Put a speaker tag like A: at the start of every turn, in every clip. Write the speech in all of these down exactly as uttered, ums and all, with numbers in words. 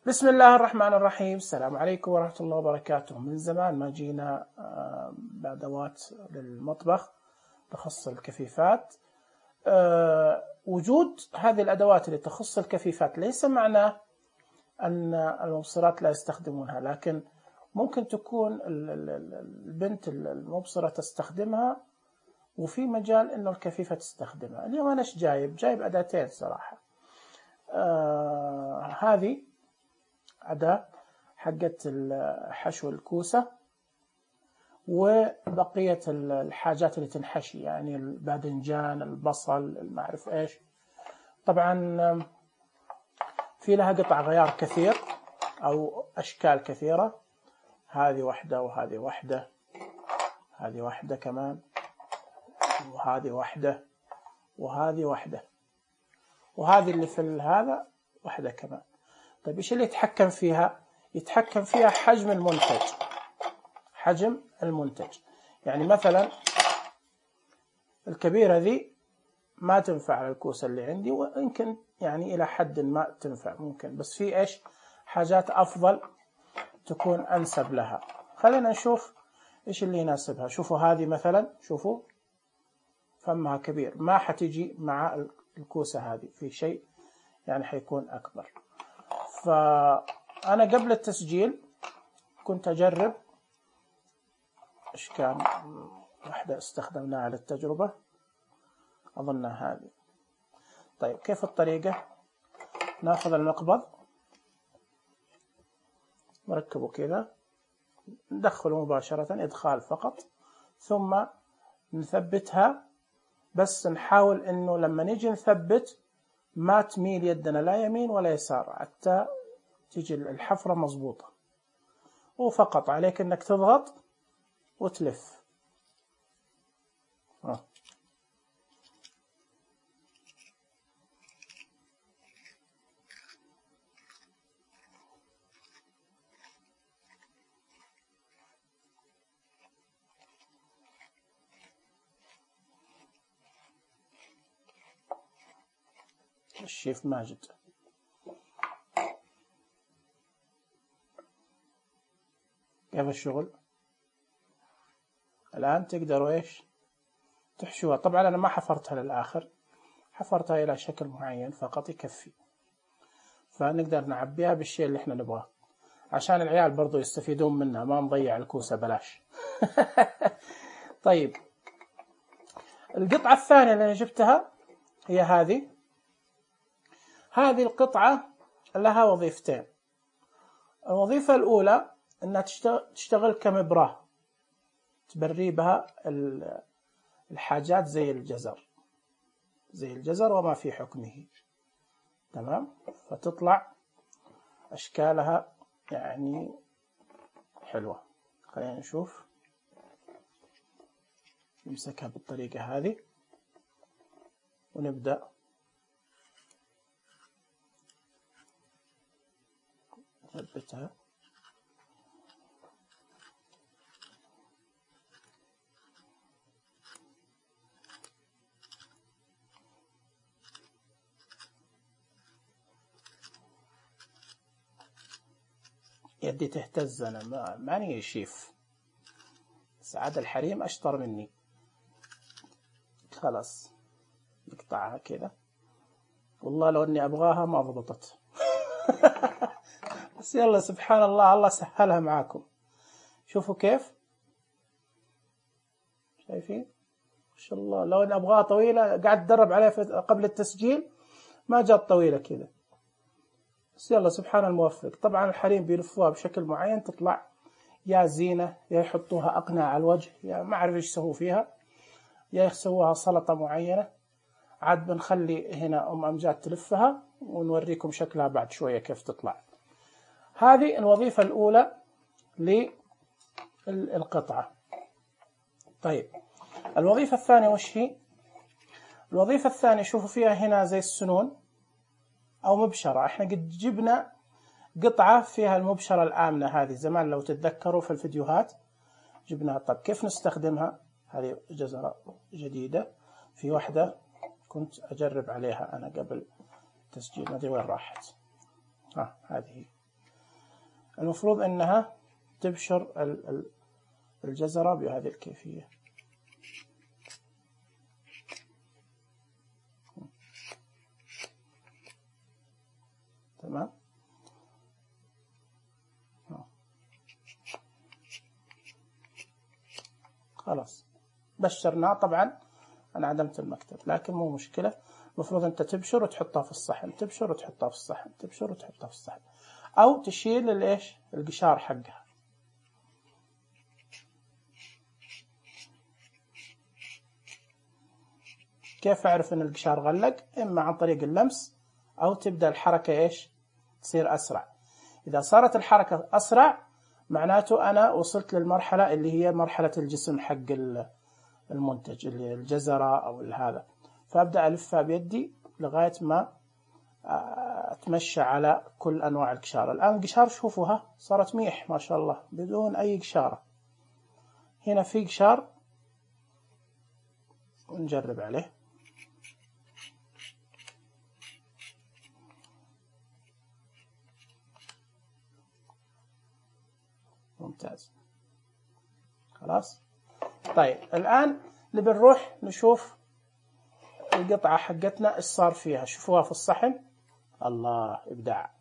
A: بسم الله الرحمن الرحيم. السلام عليكم ورحمة الله وبركاته. من زمان ما جينا بأدوات للمطبخ تخص الكفيفات. وجود هذه الأدوات اللي تخص الكفيفات ليس معناه أن المبصرات لا يستخدمونها، لكن ممكن تكون البنت المبصرة تستخدمها وفي مجال أنه الكفيفة تستخدمها. اليوم أنا إيش جايب؟ جايب أداتين صراحة. آه هذه أداة حقت حشو الكوسة وبقية الحاجات اللي تنحشي، يعني الباذنجان، البصل، ما أعرف إيش. طبعا في لها قطع غيار كثير أو أشكال كثيرة. هذه واحدة وهذه واحدة، هذه واحدة كمان، وهذه واحدة، وهذه واحدة، وهذه اللي في هذا واحدة كمان. طيب إيش اللي يتحكم فيها؟ يتحكم فيها حجم المنتج. حجم المنتج يعني مثلا الكبيرة ذي ما تنفع على الكوسة اللي عندي، ويمكن يعني إلى حد ما تنفع ممكن، بس في إيش حاجات أفضل تكون أنسب لها. خلينا نشوف إيش اللي يناسبها. شوفوا هذه مثلا، شوفوا فمها كبير، ما حتيجي مع الكوسة هذه، في شيء يعني حيكون أكبر. فأنا قبل التسجيل كنت أجرب إيش كان واحدة استخدمناها للتجربة، أظنها هذه. طيب كيف الطريقة؟ ناخذ المقبض نركبه كذا، ندخله مباشرة إدخال فقط، ثم نثبتها. بس نحاول إنه لما نيجي نثبت ما تميل يدنا لا يمين ولا يسار حتى تيجي الحفرة مضبوطة، وفقط عليك إنك تضغط وتلف. آه. الشيف ماجد. كيف الشغل؟ الآن تقدروا إيش تحشوها. طبعا أنا ما حفرتها للآخر، حفرتها إلى شكل معين فقط يكفي، فنقدر نعبيها بالشيء اللي إحنا نبغاه عشان العيال برضو يستفيدون منها، ما نضيع الكوسة بلاش. طيب القطعة الثانية اللي أنا جبتها هي هذه. هذه القطعة لها وظيفتين. الوظيفة الأولى أنها تشتغل كمبراه، تبري بها الحاجات زي الجزر، زي الجزر وما في حكمه. تمام، فتطلع أشكالها يعني حلوة. خلينا نشوف. نمسكها بالطريقة هذه ونبدأ نثبتها. يدي تهتز، أنا ما ماني شيف، سعاد الحريم أشطر مني. خلاص نقطعها كذا. والله لو أني أبغاها ما ضبطت. بس يلا سبحان الله، الله سهلها معاكم. شوفوا كيف، شايفين ما شاء الله. لو أني أبغاها طويلة قاعد أتدرب عليها قبل التسجيل ما جات طويلة كذا، بس يلا سبحان الموفق. طبعا الحريم بيلفوها بشكل معين تطلع يا زينة، يا يحطوها أقنعة على الوجه، يا ما أعرف إيش يسووا فيها، يا يسووها سلطة معينة. عاد بنخلي هنا أم أمجاد تلفها ونوريكم شكلها بعد شوية كيف تطلع. هذه الوظيفة الأولى للقطعة. طيب الوظيفة الثانية وش هي؟ الوظيفة الثانية شوفوا فيها هنا زي السنون أو مبشرة. إحنا قد جبنا قطعة فيها المبشرة الآمنة هذه زمان لو تتذكروا في الفيديوهات جبناها. طب كيف نستخدمها؟ هذه جزرة جديدة، في واحدة كنت أجرب عليها أنا قبل تسجيل، ما أدري وين راحت. ها آه هذه. المفروض أنها تبشر الجزرة بهذه الكيفية. تمام. خلاص بشرناه. طبعا أنا عدمت المكتب لكن مو مشكلة. المفروض أنت تبشر وتحطها في الصحن، تبشر وتحطها في الصحن، تبشر وتحطها في الصحن، أو تشيل الإيش القشار حقها. كيف أعرف أن القشار غلق؟ إما عن طريق اللمس أو تبدأ الحركة إيش تصير أسرع. إذا صارت الحركة أسرع معناته أنا وصلت للمرحلة اللي هي مرحلة الجسم حق المنتج اللي الجزرة أو هذا، فأبدأ ألفها بيدي لغاية ما أتمشى على كل أنواع القشار. الآن قشار شوفوها صارت ميح ما شاء الله بدون أي قشارة. هنا في قشار نجرب عليه. ممتاز. خلاص. طيب الآن نبي نروح نشوف القطعة حقتنا إيش صار فيها. شوفوها في الصحن. الله إبداع.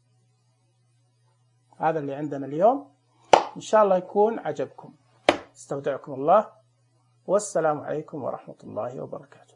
A: هذا اللي عندنا اليوم، إن شاء الله يكون عجبكم. استودعكم الله والسلام عليكم ورحمة الله وبركاته.